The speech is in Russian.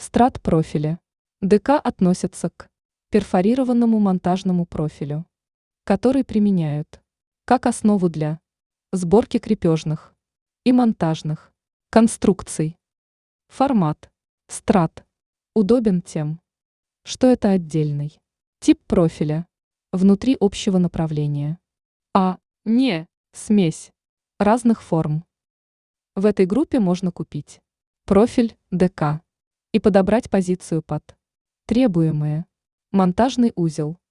Страт-профили. ДК относятся к перфорированному монтажному профилю, который применяют как основу для сборки крепежных и монтажных конструкций. Формат страт удобен тем, что это отдельный тип профиля внутри общего направления, а не смесь разных форм. В этой группе можно купить профиль ДК и подобрать позицию под требуемые монтажный узел,